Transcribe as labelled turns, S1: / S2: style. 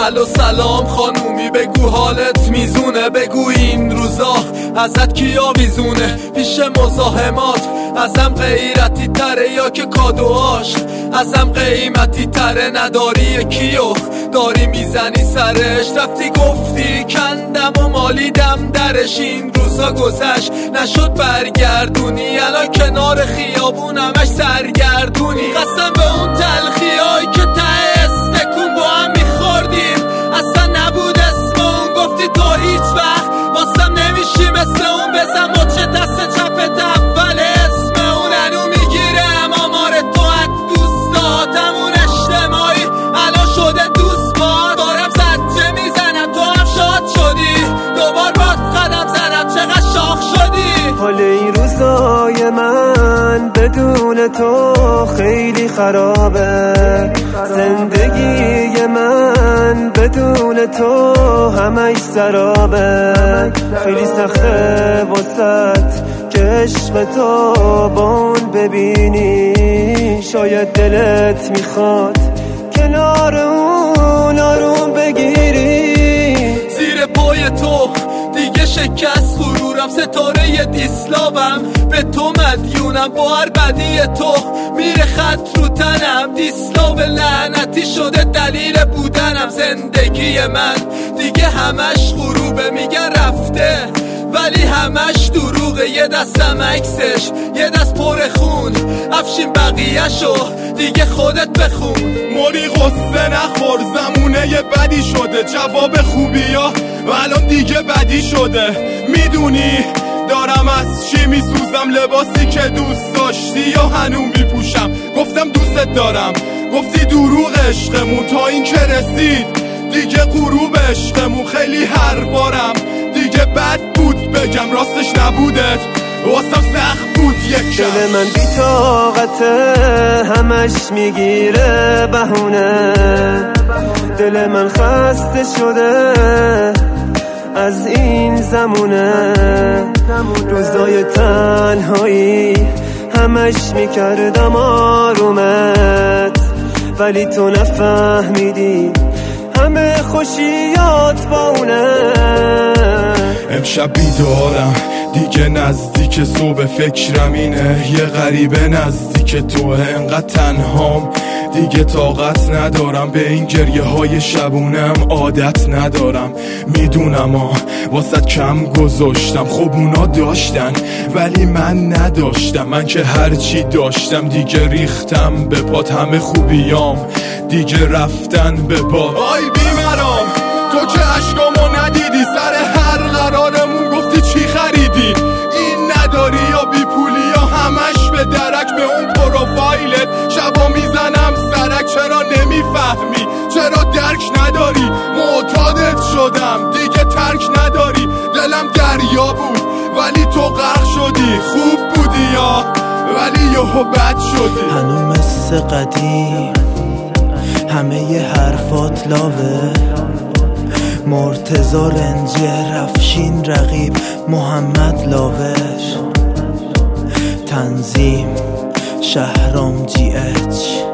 S1: الو سلام خانومی، بگو حالت میزونه، بگو این روزا ازت کیا ویزونه. پیش مزاحمات ازم غیرتی تره یا که کادوهاش ازم قیمتی تره؟ نداری کیو داری میزنی سرش، رفتی گفتی کندم و مالیدم درش. این روزا گذشت نشد برگردونی، الان کنار خیابون همش سرگردونی. قسم به اون تلخیایی که ته استکون با هم میخوردیم اصلا نبود اسم اون. گفتی تو هیچ وقت واسم نمیشی مثل اون، بزن مچه دست چپت اول اسم اون. هنو میگیرم آمار تو از دوستاتمون اجتماعی الان شده دوست بار. دارم زجه میزنم تو هم شاد شدی، دوبار باد قدم زنم چقدر شاخ شدی.
S2: حال این روزای من بدون تو خیلی خرابه، زندگی من بدون تو همش سرابه. خیلی سخته واسط که عشق تو با اون ببینی، شاید دلت میخواد کنار اون آروم بگیری.
S1: زیر پای تو دیگه شکست غرورم، ستاره دیسلابم به تو مدیونم. با هر بدی تو میره خط رو تنم، دیسلاب لعنتی شده دلیل بودنم. زندگی من دیگه همش غروبه، میگن رفته ولی همش دروغه. یه دستم عکسش یه دست پر خون، افشین بقیه‌شو دیگه خودت بخون.
S3: موری غصه نخور، زمونه یه بدی شده، جواب خوبیا و الان دیگه بدی شده. میدونی دارم از چی میسوزم، لباسی که دوست داشتی یا هنوز میپوشم. گفتم دوست دارم، گفتی دروغ عشقمون تا این که رسید دیگه غروب عشقمون. خیلی هر بارم دیگه بد بود بگم راستش نبودت، واسم سخت بود یکم.
S2: دل من بی طاقته همش میگیره بهونه، دل من خسته شده از این زمونه. روزای تنهایی همش میکردم آرومت، ولی تو نفهمیدی همه خوشیات با اونه.
S3: امشب بیدارم دیگه نزدیک صبح، فکرم اینه یه غریبه نزدیک تو. انقدر تنهام دیگه طاقت ندارم، به این گریه های شبونم عادت ندارم. میدونم واسه کم گذاشتم، خب اونا داشتن ولی من نداشتم. من که هرچی داشتم دیگه ریختم به پات، همه خوبیام دیگه رفتن به پات. آی بیمرام تو که عشقامو ندیدی، سر هر قرارمون گفتی چی خریدی. این نداری یا بی پولی یا همش به درک، به اون پروفایلت شبا میزنم سرک. چرا نمیفهمی، چرا درک نداری؟ معتادت شدم دیگه ترک نداری. دلم دریا بود ولی تو غرق شدی، خوب بودی یا ولی یهو بد شدی.
S4: هنو مثل قدیم همه ی حرفات لاوه، مرتضی رنجر افشین رقیب محمد لاوش، تنظیم شهرام GH.